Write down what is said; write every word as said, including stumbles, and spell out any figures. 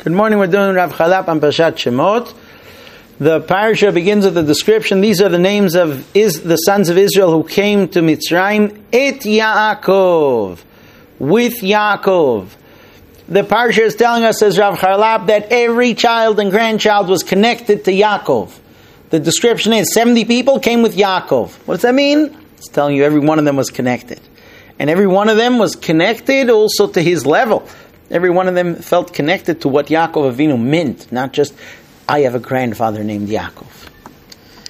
Good morning, we're doing Rav Chalap on Parshat Shemot. The parasha begins with a description. These are the names of is, the sons of Israel who came to Mitzrayim. Et Yaakov, with Yaakov. The parasha is telling us, says Rav Chalap, that every child and grandchild was connected to Yaakov. The description is seventy people came with Yaakov. What does that mean? It's telling you every one of them was connected. And every one of them was connected also to his level. Every one of them felt connected to what Yaakov Avinu meant, not just, I have a grandfather named Yaakov.